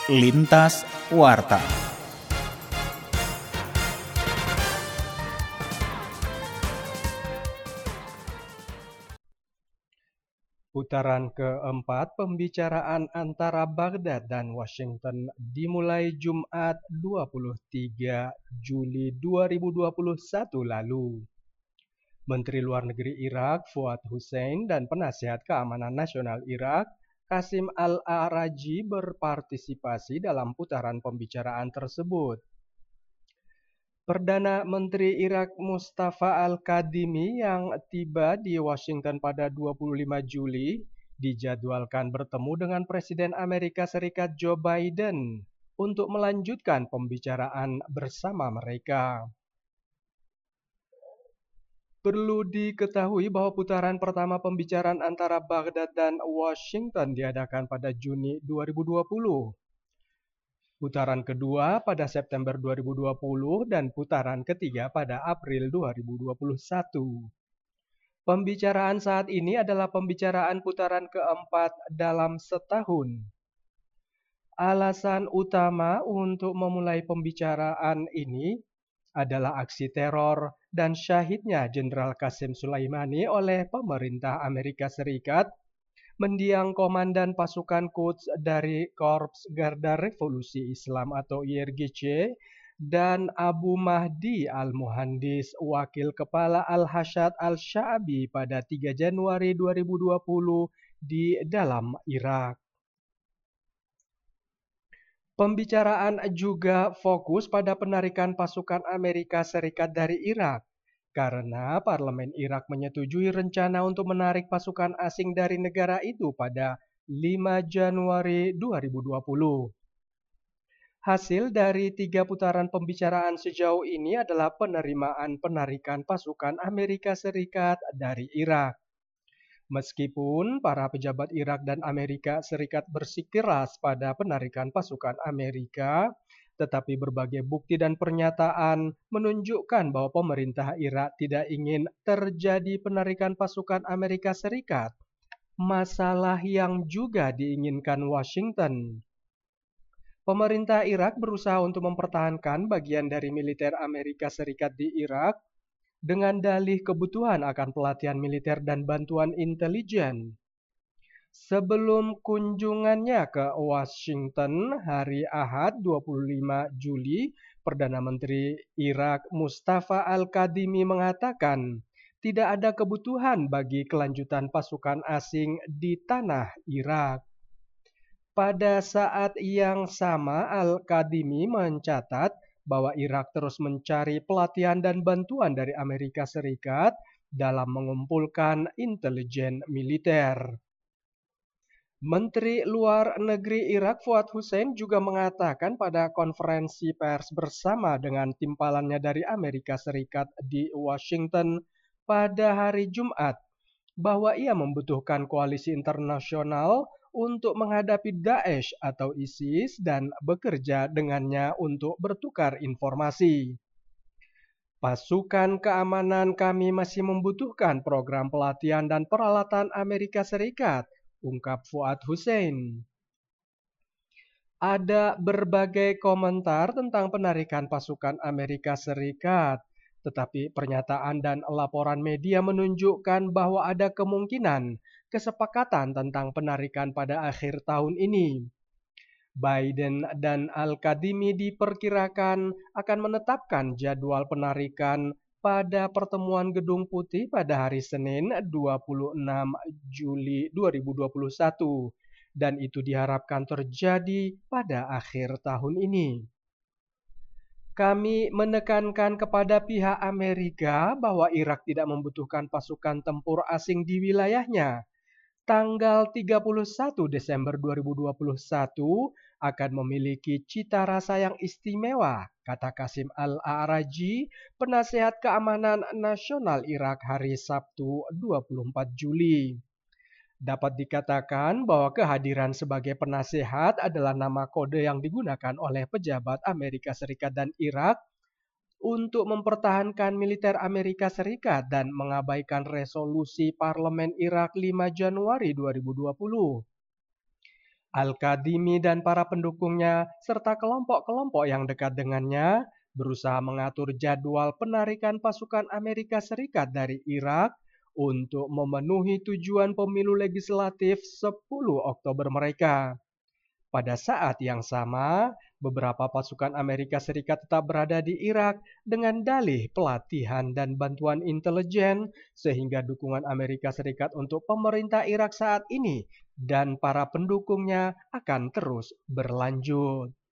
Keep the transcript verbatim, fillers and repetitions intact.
Lintas Warta. Putaran keempat pembicaraan antara Baghdad dan Washington dimulai Jumat dua puluh tiga Juli dua ribu dua puluh satu lalu. Menteri Luar Negeri Irak Fuad Hussein dan Penasihat Keamanan Nasional Irak Qasim Al-Araji berpartisipasi dalam putaran pembicaraan tersebut. Perdana Menteri Irak Mustafa Al-Kadhimi yang tiba di Washington pada dua puluh lima Juli dijadwalkan bertemu dengan Presiden Amerika Serikat Joe Biden untuk melanjutkan pembicaraan bersama mereka. Perlu diketahui bahwa putaran pertama pembicaraan antara Baghdad dan Washington diadakan pada Juni dua ribu dua puluh. Putaran kedua pada September dua ribu dua puluh dan putaran ketiga pada April dua ribu dua puluh satu. Pembicaraan saat ini adalah pembicaraan putaran keempat dalam setahun. Alasan utama untuk memulai pembicaraan ini adalah aksi teror dan syahidnya Jenderal Qasem Soleimani oleh pemerintah Amerika Serikat, mendiang Komandan Pasukan Quds dari Korps Garda Revolusi Islam atau I R G C, dan Abu Mahdi Al-Muhandis, Wakil Kepala Al-Hashad Al-Sha'bi pada tiga Januari dua ribu dua puluh di dalam Irak. Pembicaraan juga fokus pada penarikan pasukan Amerika Serikat dari Irak, karena Parlemen Irak menyetujui rencana untuk menarik pasukan asing dari negara itu pada lima Januari dua ribu dua puluh. Hasil dari tiga putaran pembicaraan sejauh ini adalah penerimaan penarikan pasukan Amerika Serikat dari Irak. Meskipun para pejabat Irak dan Amerika Serikat bersikeras pada penarikan pasukan Amerika, tetapi berbagai bukti dan pernyataan menunjukkan bahwa pemerintah Irak tidak ingin terjadi penarikan pasukan Amerika Serikat, masalah yang juga diinginkan Washington. Pemerintah Irak berusaha untuk mempertahankan bagian dari militer Amerika Serikat di Irak dengan dalih kebutuhan akan pelatihan militer dan bantuan intelijen. Sebelum kunjungannya ke Washington hari Ahad dua puluh lima Juli, Perdana Menteri Irak Mustafa Al-Kadhimi mengatakan tidak ada kebutuhan bagi kelanjutan pasukan asing di tanah Irak. Pada saat yang sama, Al-Kadhimi mencatat bahwa Irak terus mencari pelatihan dan bantuan dari Amerika Serikat dalam mengumpulkan intelijen militer. Menteri Luar Negeri Irak Fuad Hussein juga mengatakan pada konferensi pers bersama dengan timpalannya dari Amerika Serikat di Washington pada hari Jumat bahwa ia membutuhkan koalisi internasional untuk menghadapi Daesh atau ISIS dan bekerja dengannya untuk bertukar informasi. Pasukan keamanan kami masih membutuhkan program pelatihan dan peralatan Amerika Serikat, ungkap Fuad Hussein. Ada berbagai komentar tentang penarikan pasukan Amerika Serikat, tetapi pernyataan dan laporan media menunjukkan bahwa ada kemungkinan kesepakatan tentang penarikan pada akhir tahun ini. Biden dan Al-Kadhimi diperkirakan akan menetapkan jadwal penarikan pada pertemuan Gedung Putih pada hari Senin dua puluh enam Juli dua ribu dua puluh satu, dan itu diharapkan terjadi pada akhir tahun ini. Kami menekankan kepada pihak Amerika bahwa Irak tidak membutuhkan pasukan tempur asing di wilayahnya. Tanggal tiga puluh satu Desember dua ribu dua puluh satu akan memiliki cita rasa yang istimewa, kata Qasim Al-Araji, Penasihat Keamanan Nasional Irak hari Sabtu dua puluh empat Juli. Dapat dikatakan bahwa kehadiran sebagai penasehat adalah nama kode yang digunakan oleh pejabat Amerika Serikat dan Irak untuk mempertahankan militer Amerika Serikat dan mengabaikan resolusi Parlemen Irak lima Januari dua ribu dua puluh. Al-Kadhimi dan para pendukungnya, serta kelompok-kelompok yang dekat dengannya, berusaha mengatur jadwal penarikan pasukan Amerika Serikat dari Irak untuk memenuhi tujuan pemilu legislatif sepuluh Oktober mereka. Pada saat yang sama, beberapa pasukan Amerika Serikat tetap berada di Irak dengan dalih pelatihan dan bantuan intelijen, sehingga dukungan Amerika Serikat untuk pemerintah Irak saat ini dan para pendukungnya akan terus berlanjut.